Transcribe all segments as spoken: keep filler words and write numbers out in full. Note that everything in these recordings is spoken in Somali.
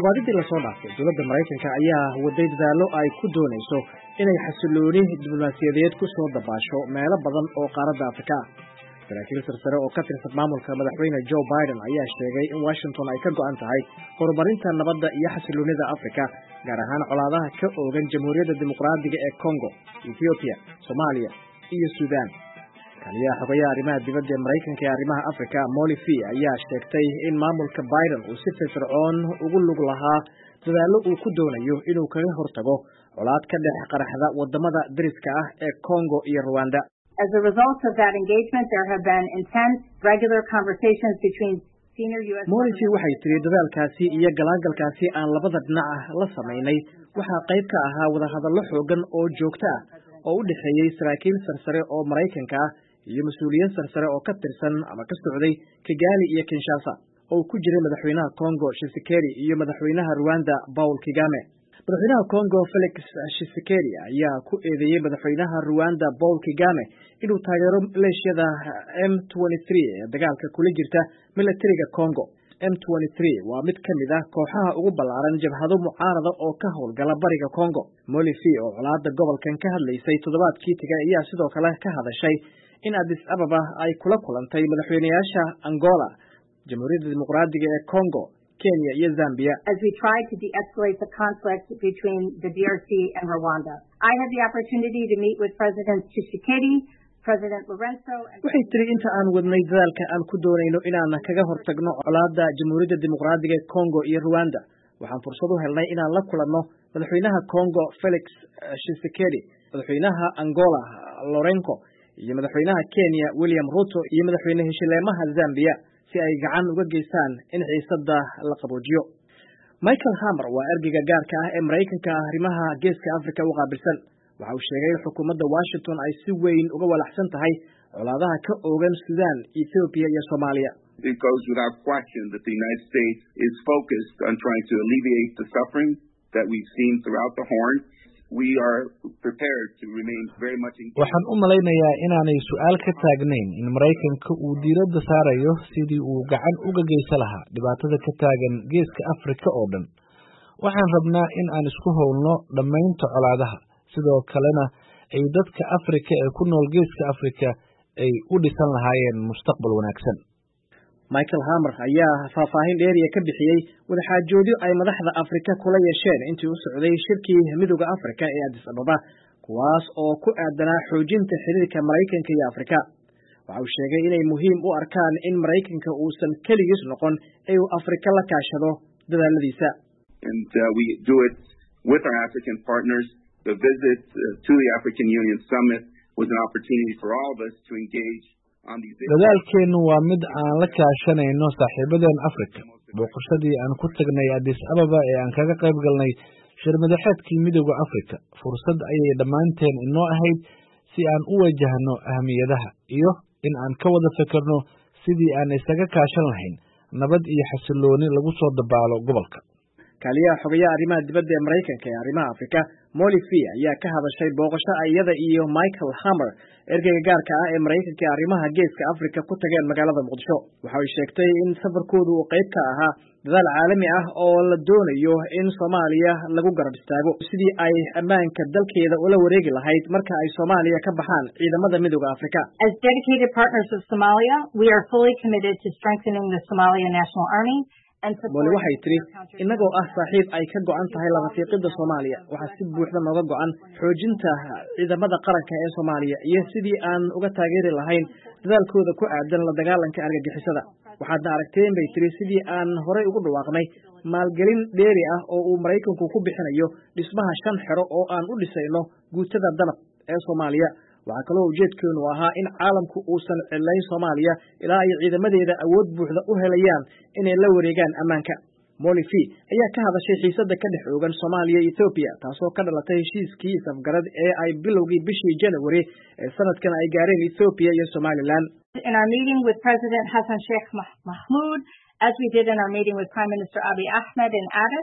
Toddobaadkii la soo dhaafay dowladda Mareykanka ayaa waday dadaalo ay ku doonayso inay xasilooni diblomaasiyadeed ku soo dabaasho meelo badan oo qaaradda Afrika ah. Saraakiil sarsare oo ka tirsan maamulka madaxweyne Joe Biden ayaa sheegay in Washington ay ka go'an tahay horumarinta nabadda iyo xasiloonida Afrika, gaar ahaan colaadaha ka oogan Jamhuuriyadda Dimuqraadiga ee Congo, Ethiopia, Soomaaliya iyo Suudaan. Kaliya xogayaha arrimaha dibadda ee Mareykanka ee arrimaha Afrika, Molly Fee, ayaa sheegtay in maamulka Biden uu si firfircoon ugu lug lahaa dadaallo uu ku doonayo inuu kaga hortago colaad ka dhex qaraxda wadamada dariska ah ee Congo iyo Rwanda. As a result of that engagement, there have been intense, regular conversations between senior U S Molly Fee waxay tiri dadaalkaasi iyo galaagalkaasi aan labada dhinac la sameynay waxaa qayb ka ahaa wadahadallo xoogan oo joogto ah oo u dhexeeyay saraakiil sarsare oo Mareykanka ah iyo mas'uuliyiin sarsare oo ka tirsan ama ka socday Kigali iyo Kinshasa, oo ku jiray madaxweynaha Congo Tshisekedi iyo madaxweynaha Rwanda Paul Kagame. Madaxweynaha Congo Felix Tshisekedi ayaa ku eedeeyay madaxweynaha Rwanda Paul Kagame inuu taageero maleeshiyada M twenty-three ee dagaalka kula jirta militariga Congo. M twenty-three waa mid ka mid ah kooxaha ugu ballaaran jabhado mucaarada oo ka howlgala bariga Congo. Molly Fee oo colaadda gobolkan ka hadlaysay toddobaadkii tagay ayaa sidoo kale ka hadashay in Addis Ababa ay kula kulantay madaxweynayaasha Angola, Jamhuuriyadda Dimuqraadiga ee Congo, Kenya iyo Zambia. As we try to de-escalate the conflict between the D R C and Rwanda, I had the opportunity to meet with President Tshisekedi, President Lorenzo, and waxay tiri inta aan wadnay dadaalka aan ku doonayno inaan kaga hortagno colaadda Jamhuuriyadda Dimuqraadiga ee Congo iyo Rwanda, waxaan fursad u helnay inaan la kulanno madaxweynaha Congo Felix Tshisekedi, madaxweynaha Angola Lorenzo, iyo madaxweynaha Kenya William Ruto iyo madaxweyne heshiileemaha Zambia si ay gacan uga geystaan in xiisadda la qaboojiyo. Michael Hammer waa ergeyga gaarka ah ee Mareykanka arrimaha Geeska Afrika u qaabilsan. Waxa uu sheegay in xukuumadda Washington ay si weyn uga walaacsan tahay colaadaha ka oogan Suudaan, Ethiopia iyo Soomaaliya. It goes without question that the United States is focused on trying to alleviate the suffering that we've seen throughout the Horn. We are prepared to remain very much engaged. Waxaan u malaynayaa inaanay su'aal ka taagnayn in Mareykanka uu diiradda saarayo sidii uu gacan uga geysan lahaa dhibaatada ka taagan Geeska Afrika oo dhan. Waxaan rabnaa in aan isku howlno dhammaynta colaadaha, sidoo kalena ay dadka Afrika ee ku nool Geeska Afrika ay u dhisan lahaayeen mustaqbal wanaagsan. Michael Hammer ayaa faahfaahin dheeriya ka bixiyay wadaxaajoodyo ay madaxda Afrika kula yeesheen intii uu socday shirkii Midowga Afrika ee Addis Ababa, kuwaas oo ku aadanaa xoojinta xiriirka Mareykanka iyo Afrika. Waxa uu sheegay inay muhiim u arkaan in Mareykanka uusan keligiis noqon ee uu Afrika la kaashado dadaaladiisa. And uh, we do it with our African partners. The visit uh, to the African Union Summit was an opportunity for all of us to engage. dadaalkeenu waa mid aan la kaashanayno saaxiibadeen Afrika. Booqashadii aan ku tagnay Addis Ababa ee aan kaga qayb galnay shir madaxeedkii Midowga Afrika, fursad ayay dhammaanteen inoo ahayd si aan u wajahno ahmiyadaha iyo in aan ka wada fikirno sidii aan isaga kaashan lahayn nabad iyo xasilooni lagu soo dabaalo gobolka. Kaliya xogayaha arrimaha dibadda ee Mareykanka ee arrimaha Afrika, Molly Fee, ayaa ka hadashay booqasho iyada iyo Michael Hammer, ergeyga gaarka ah ee Mareykanka ee arrimaha Geeska Afrika ku tageen magaalada Muqdisho. Waxa ay sheegtay in safarkoodu uu qayb ka ahaa dadaal caalami ah oo la doonayo in Soomaaliya lagu garab istaago sidii ay ammaanka dalkeeda ula wareegi lahayd marka ay Soomaaliya ka baxaan ciidamada Midowga Afrika. As dedicated partners of Somalia, we are fully committed to strengthening the Somalia National Army. Molly waxay tiri inagoo ah saaxiib ay ka go'an tahay laba fiiqida Soomaaliya, waxaa si buuxda nooga go'an xoojinta ciidamada qaranka ee Soomaaliya iyo sidii aan uga taageeri lahayn dadaalkooda ku aadan la dagaalanka argagixisada. Waxaadna aragteen bay tiri sidii aan horey ugu dhawaaqnay maalgelin dheeri ah oo uu Mareykanku ku bixinayo dhismaha shan xero oo aan u dhisayno guutada danab ee Soomaaliya. Waxaa kaloo ujeedkeenu ahaa in caalamku uusan cilayn Soomaaliya ilaa ay ciidamadeeda awood buuxda u helayaan inay la wareegaan ammaanka. Molly Fee ayaa ka hadashay xiisadda ka dhex oogan Soomaaliya iyo Ethiopia, taasoo ka dhalatay heshiiskii safgarad ee ay bilowgii bishii January ee sanadkan ay gaareen Ethiopia iyo Somaliland. In our meeting with President Hassan Sheikh Mahmoud, as we did in our meeting with Prime Minister Abiy Ahmed in Addis,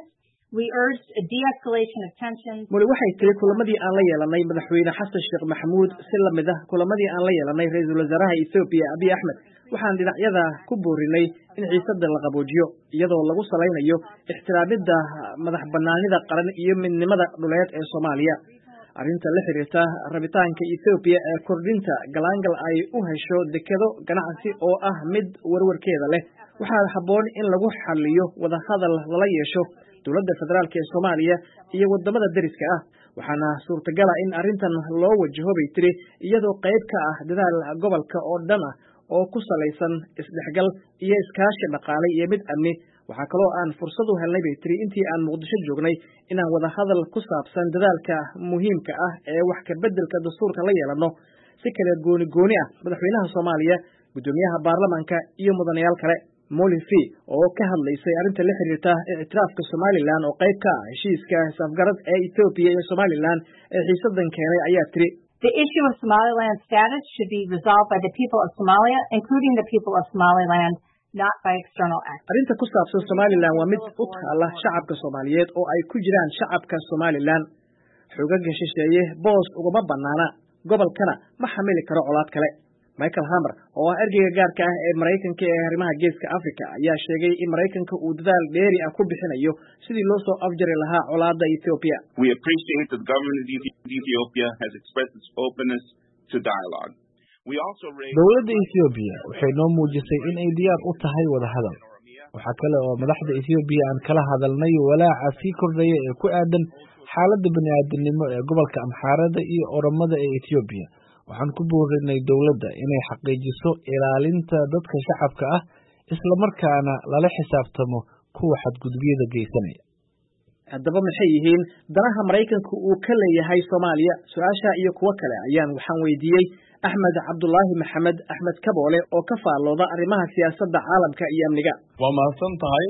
We urged a de-escalation of tensions. Muli waxay tiri kulamadii aan la yeelanay madaxweyne Xasan Sheekh Maxamuud si la mid ah kulamadii aan la yeelanay ra'iisul wasaaraha Ethiopia Abiy Ahmed waxaan dhinacyada ku boorinay in xiisadda la qaboojiyo iyadoo lagu salaynayo ixtiraamida madax banaanida qaran iyo midnimada dhuleed ee Soomaaliya. Arrinta la xiriirta rabitaanka Ethiopia ee kordhinta galaangal ay u hesho dekado ganacsi oo ah mid warwarkeeda leh waxaa habboon in lagu xalliyo wada hadal lala yeesho dowladda federaalka ee Soomaaliya iyo wadamada dariska ah waxaana suurtagal ah in arrintan loo wajaho bay tiri iyadoo qayb ka ah dadaal gobolka oo dhan ah oo ku salaysan isdhexgal iyo iskaashi dhaqaale iyo mid amni. waxaa kaloo aan fursad u helnay bay tiri intii aan Muqdisho joognay inaan wada hadal ku saabsan dadaalka muhiimka ah ee wax ka beddelka dastuurka la yeelano si kala gooni gooni ah madaxweynaha Soomaaliya gudoomiyaha baarlamaanka iyo mudanayaal kale. Molifi oo ka hadlaysay arrinta la xiriirta ictiraafka Somaliland oo qayb ka ah heshiiska safgarad ee Ethiopia iyo Somaliland ee xiisadan keenay ayaa tiri The issue of Somaliland status should be resolved by the people of Somalia, including the people of Somaliland, not by external actors. Arrinta ku saabsan Somaliland waa mid u taala shacabka Soomaaliyeed oo ay ku jiraan shacabka Somaliland. Xoogagga shisheeye boos ugama banaana gobolkana ma xamili karo colaad kale. Michael Hammer oo ah ergeyga gaarka ah ee Mareykanka ee arrimaha Geeska Afrika ayaa sheegay in Mareykanka uu dadaal dheeri ah ku bixinayo sidii loo soo afjari lahaa colaadda Ethiopia. We appreciate that the government of Ethiopia has expressed its openness to dialogue. We also raised Dowladda Ethiopia waxay noo muujisay in ay diyaar u tahay wada hadal. Waxa kale oo madaxda Ethiopia aan kala hadalnay walaaca sii kordhaya ee ku aadan xaaladda bani'aadanimo ee gobolka Amxaarada iyo Oromada ee Ethiopia. waxaan ku boorinay dawladda inay xaqiijiso ilaalinta dadka shacabka ah isla markaana lala xisaabtamo kuwa xadgudubyada geysanaya. Haddaba maxay yihiin danaha Mareykanka uu ka leeyahay Soomaaliya? Su'aasha iyo kuwa kale ayaan waxaan weydiiyey Axmed Cabdullaahi Maxamed Axmed Kaboole oo ka faallooda arrimaha siyaasadda caalamka iyo amniga. Waa mahadsan tahay.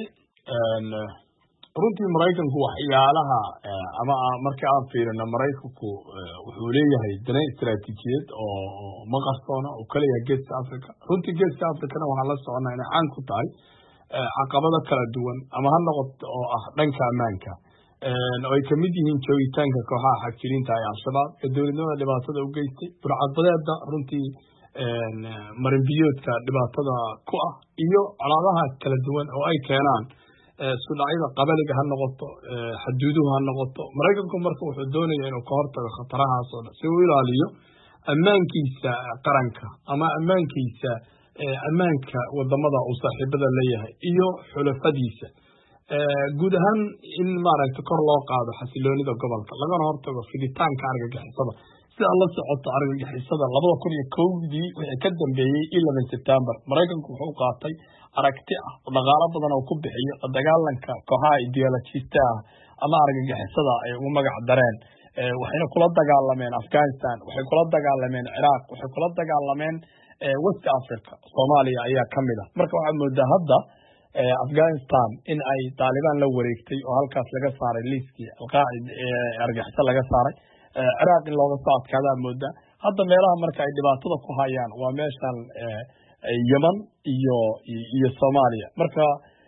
runtii Mareykanku waxyaalaha ama marka aan fiirino Mareykanku wuxuu leeyahay dana istiraatiijiyad oo ma qarsoona oo kale yahay Geeska Afrika. runtii Geeska Afrikana waxaa la soconaa inay caan ku tahay caqabado kala duwan ama ha noqoto oo ah dhanka ammaanka oo ay kamid yihiin joogitaanka kooxaha xagjiriinta ee Al-Shabaab ee dowladnimada dhibaatada u geystay burcadbadeeda runtii marinbiyoodka dhibaatada ku ah iyo calaamadaha kala duwan oo ay keenaan isku dhacyada qabaliga ha noqoto xaduuduhu ha noqoto. Mareykanku marka wuxuu doonayaa inuu ka hortago khatarahaas oo dhan si uu ilaaliyo ammaankiisa qaranka ama ammaankiisa ammaanka wadamada uu saaxiibada leeyahay iyo xulafadiisa guud ahaan in maaragtay kor loo qaado xasiloonida gobolka lagana hortago fiditaanka argagixisada. sida la socoto argagixisada labada kun iyo kowdii wixii ka dambeeyay eleven September Mareykanku wuxuu qaatay aragti ah dhaqaale badan oo ku bixiyo dagaalanka kooxaha ideologista ama argagixisada ay ugu magac dareen waxayna kula dagaalameen Afghanistan, waxay kula dagaalameen Iraq, waxay kula dagaalameen West Africa. Soomaaliya ayaa kamid ah. marka waxa moodaa hadda Afghanistan in ay Taliban la wareegtay oo halkaas laga saaray liiskii al-Qaa'ida ee argagixisada laga saaray. Iraq in looga soo adkaadaa moodaa hadda meelaha marka ay dhibaatada ku hayaan waa meeshan Yemen iyo iyo Soomaaliya. marka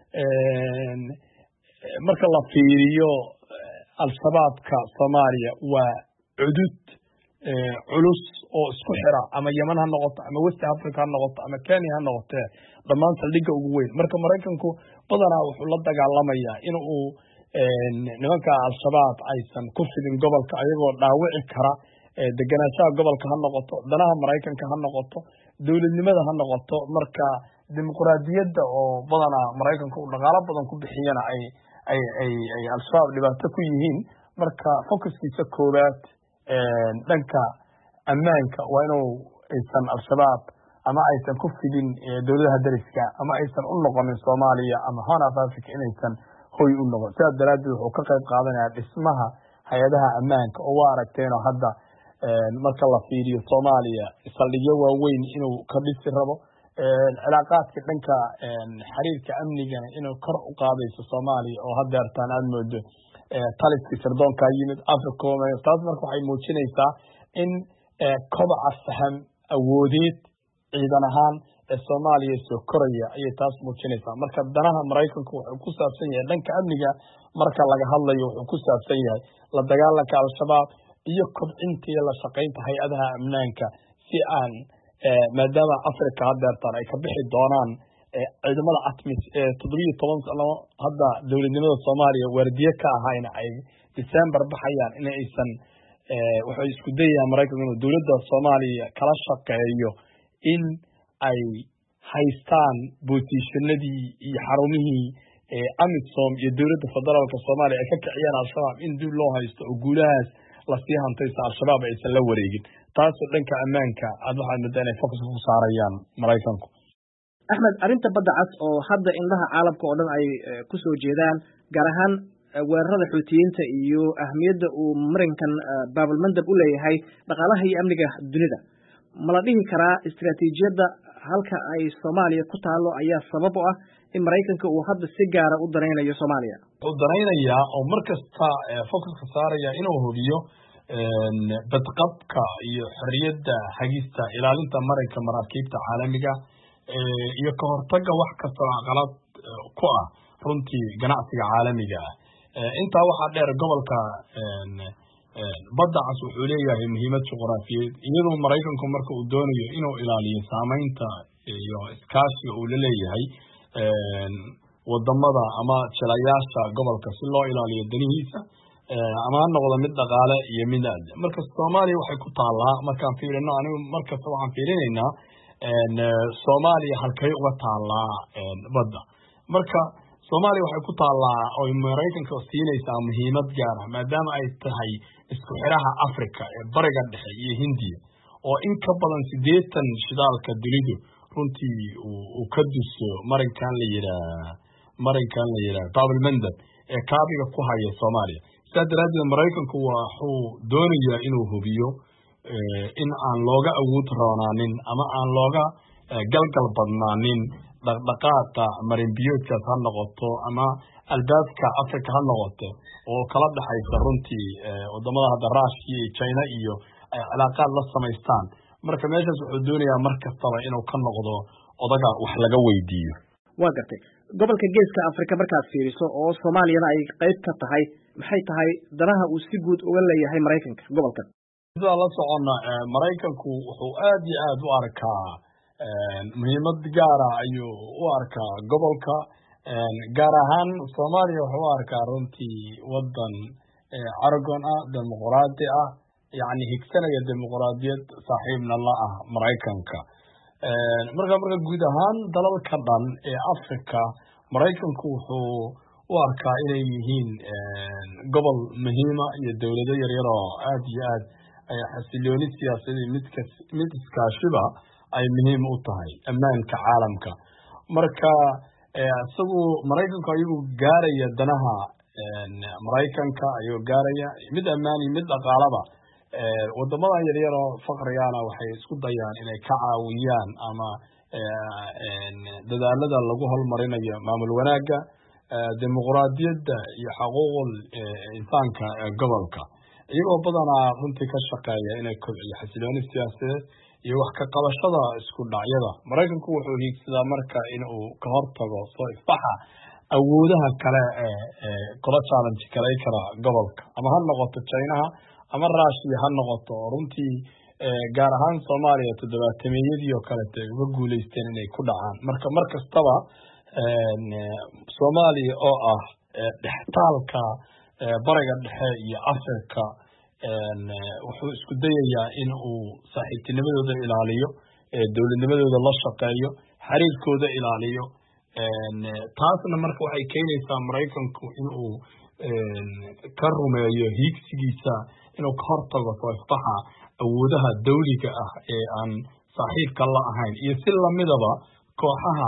marka la fiiriyo al-Shabaabka Soomaaliya waa cudud culus oo isku xira ama Yemen ha noqoto ama West Africa ha noqoto ama Kenya ha noqoto dhammaan saldhigga ugu weyn. marka Mareykanku badanaa wuxuu la dagaalamayaa in uu nimanka al-Shabaab aysan ku fidin gobolka ayagoo dhaawici kara deganaanshaha gobolka ha noqoto danaha Mareykanka ha noqoto dowladnimada ha noqoto. marka dimuqraadiyadda oo badanaa Mareykanku uu dhaqaale badan ku bixiyana ay ay ay ay al-Shabaab dhibaato ku yihiin. marka focuskiisa koowaad dhanka ammaanka waa inuu aysan al-Shabaab ama aysan ku fidin dowladaha dariska ama aysan u noqonin Soomaaliya ama Horn of Africa inaysan hoy u noqon. sidaas daraadeed wuxuu ka qayb qaadanayaa dhismaha hay-adaha ammaanka oo waa aragteen oo hadda marka la fiiriyo Soomaaliya saldhigyo waaweyn inuu ka dhisi rabo cilaaqaadka dhanka xiriirka amnigana inuu kor u qaadayso Soomaaliya oo hadda artaan aad moodo taliska sirdoonka yimid Africom. taas marka waxay muujinaysaa in kobaca faham awoodeed ciidan ahaan ee Soomaaliya soo koraya ayay taas muujinaysaa. Marka danaha Maraykanku wuxuu ku saabsan yahay dhanka amniga marka laga hadlayo wuxuu ku saabsan yahay la dagaalanka al-shabaab iyo kobcinta iyo la shaqaynta hay'adaha amnaanka si aan maadaama Afrika haddeertaan ay ka bixi doonaan ciidamada ATMIS ee toddoba iyo toban sano hadda dowladnimada Soomaaliya waardiye ka ahayna ay December baxayaan in aysan waxay isku dayayaan Maraykanku inuu dowladda Soomaaliya kala shaqeeyo in ay haystaan boosishanadii iyo xarumihii AMISOM iyo dowladda federaalka Soomaaliya ay ka kiciyaan al-shabaab in dib loo haysto oo guulahaas la sii hantaysa al-shabaab aysan la wareegin. taasoo dhanka ammaanka aad waxaad moodaa inay focus ku saarayaan Maraykanku. Axmed, arrinta badda cas oo hadda indhaha caalamka oo dhan ay ku soo jeedaan gaar ahaan weerarada xuutiyiinta iyo ahmiyadda uu Maraykan baabalmandab u leeyahay dhaqaalaha iyo amniga dunida, ma la dhihi karaa istiraatiijiyadda halka ay Soomaaliya ku taalo ayaa sabab u ah in Maraykanka uu hadda si gaara u danaynayo Soomaaliya? Uu danaynayaa oo markasta focuska saaraya inuu hubiyo badqabka iyo xorriyadda hagista ilaalinta marinka maraakiibta caalamiga iyo ka hortagga wax kasta oo qalad ku ah runtii ganacsiga caalamiga ah. intaa waxaa dheer gobolka badda cas wuxuu leeyahay muhiimad juqraafiyeed iyadoo Maraykanku marka uu doonayo inuu ilaaliyo saamaynta iyo iskaashiga uu la leeyahay wadamada ama jilayaasha gobolka si loo ilaaliyo danihiisa ama ha noqdo mid dhaqaale iyo mid aad. marka Soomaaliya waxay ku taalaa markaan fiirino anigu markasta waxaan fiirinaynaa Soomaaliya halkay uga taalaa badda. marka Soomaaliya waxay ku taalaa oo Maraykanka siinaysaa muhiimad gaar ah maadaama ay tahay isku xiraha Afrika ee bariga dhexe iyo Hindiya oo in ka badan siddeetan shidaalka dunidu runtii uu ka duso marinkan la yiraahdo marinkan la yiraahdo baabalmandab ee kaabiga ku haya Soomaaliya. sidaa daraaddeed Maraykanku wuxuu doonayaa inuu hubiyo in aan looga awood roonaanin ama aan looga galgal badnaanin dhaqdhaqaaqa marinbiyoodkaas ha noqoto ama albaabka Afrika ha noqoto oo kala dhaxaysa runtii wadamada hadda Russia iyo China iyo cilaaqaad la samaystaan. marka meeshaas wuxuu doonayaa mar kastaba inuu ka noqdo odaga wax laga weydiiyo. waa gartay gobolka geeska Afrika markaad fiiriso oo Soomaaliyana ay qayb ka tahay, maxay tahay danaha uu si guud uga leeyahay Maraykanka gobolkan? sida la socona Maraykanku wuxuu aad iyo aad u arkaa muhiimad gaar ah ayuu u arkaa gobolka gaar ahaan Soomaaliya wuxuu u arkaa runtii wadan argon ah dimuqraadi ah yani higsanaya dimuqraadiyad saaxiibna la ah Maraykanka. marka marka guud ahaan dalalka dhan ee Afrika Maraykanku wuxuu u arkaa inay yihiin gobol muhiima iyo dawlado yaryar oo aad iyo aad xasilooni siyaasadeed mid mid iskaashiba ay muhiim u tahay ammaanka caalamka. marka isagu Maraykanku ayuu gaaraya danaha Maraykanka ayuu gaaraya mid ammaan iyo mid dhaqaalaba wadamada yaryar oo faqriyaana waxay isku dayaan inay ka caawiyaan ama dadaalada lagu hormarinayo maamul wanaagga dimuqraadiyadda iyo xuquuqul insaanka ee gobolka iyagoo badanaa runtii ka shaqeeya inay kobciyo xasilooni siyaasadeed iyo wax ka qabashada isku dhacyada. Maraykanku wuxuu hiigsadaa marka in uu ka hortago soo ifbaxa awoodaha kale ee kula challenge galay kara gobolka ama ha noqoto China ama Russia ha noqoto runtii gaar ahaan Soomaaliya toddobaatameyadii oo kale ay uga guuleysteen inay ku dhacaan. marka mar kastaba Soomaaliya oo ah dhextaalka bariga dhexe iyo Afrika wuxuu isku dayayaa in uu saaxiibtinimadooda ilaaliyo dowladnimadooda la shaqeeyo xiriirkooda ilaaliyo. taasna marka waxay keenaysaa Maraykanku in uu ka rumeeyo hiigsigiisa inuu ka hortago soo ifbaxa awoodaha dawliga ah ee aan saaxiibka la ahayn iyo si lamidaba kooxaha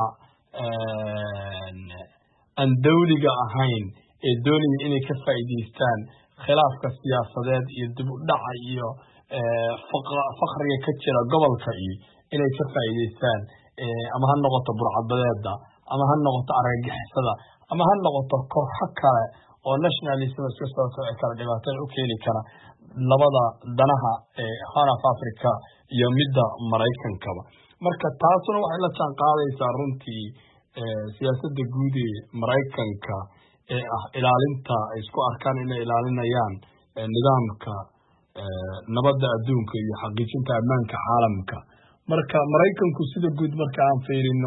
aan dawliga ahayn ee doonaya inay ka faa'iideystaan khilaafka siyaasadeed iyo dib u dhaca iyo faqriga ka jira gobolka iyo inay ka faa'iideystaan ama ha noqoto burcadbadeeda ama ha noqoto argagixisada ama ha noqoto kooxo kale oo nationalism iska soo socda kala dhibaatada u keeni kara labada danaha ee Horn of Africa iyo midda Maraykankaba. marka taasuna waxay la jaan qaadaysaa runtii siyaasadda guud ee Maraykanka ee ah ilaalinta ay isku arkaan inay ilaalinayaan nidaamka nabadda adduunka iyo xaqiijinta ammaanka caalamka. marka Maraykanku sida guud marka aan fiirino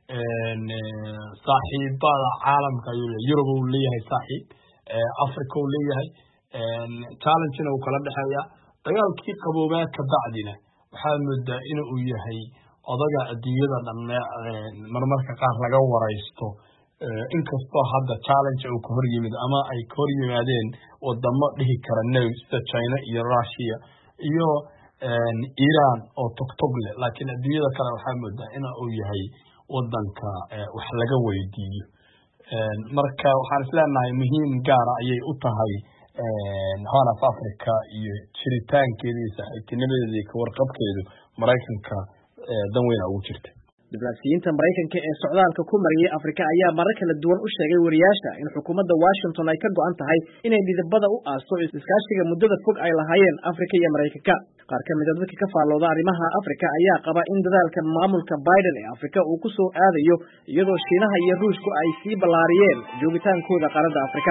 saaxiibada caalamka Yurub uu leeyahay saaxiib, Afrika uu leeyahay challenge-na uu kala dhexeeya. dagaalkii qaboobaa ka bacdina waxaa moodaa in uu yahay odaga adduunyada dhan marmarka qaar laga waraysto, inkastoo hadda challenge uu ka hor yimid ama ay ka hor yimaadeen wadamo dhihi kara no sida China iyo Russia iyo Iran oo togtog leh, laakiin adduunyada kale waxaa moodaa in uu yahay wadanka wax laga weydiiyo. marka waxaan isleenahay muhiim gaar ah ayay u tahay Horn of Africa iyo jiritaankeeda iyo saaxiibtinimadeeda iyo ka warqabkeedu Maraykanka dan weyn ugu jirta. diblomaasiyiinta Maraykanka ee socdaalka ku mariyay Afrika ayaa marar kala duwan u sheegay wariyaasha in xukuumadda Washington ay ka go'an tahay inay midabada u aasto iskaashiga muddada fog ay lahaayeen Afrika iyo Maraykanka. qaar ka mid ah dadka ka faallooda arrimaha Afrika ayaa qaba in dadaalka maamulka Biden ee Afrika uu ku soo aadayo iyadoo Shiinaha iyo Ruushku ay sii ballaariyeen joogitaankooda qaaradda Afrika.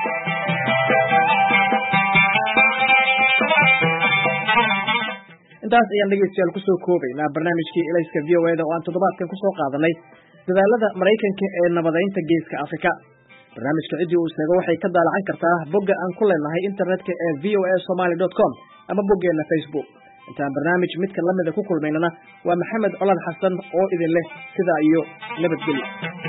intaas ayaan dhegeystayaal ku soo koobaynaa barnaamijkii Ilayska V O A da oo aan toddobaadkan ku soo qaadanay dadaalada Maraykanka ee nabadeynta geeska Afrika. barnaamijka cidii uu sheego waxay ka daalacan kartaa bogga aan ku leenahay internetka ee v o a somali dot com ama boggeena Facebook. intaan barnaamij midka lamida ku kulmaynana waa Maxamed Colad Xasan oo idin leh sidaa iyo nabadgelyo.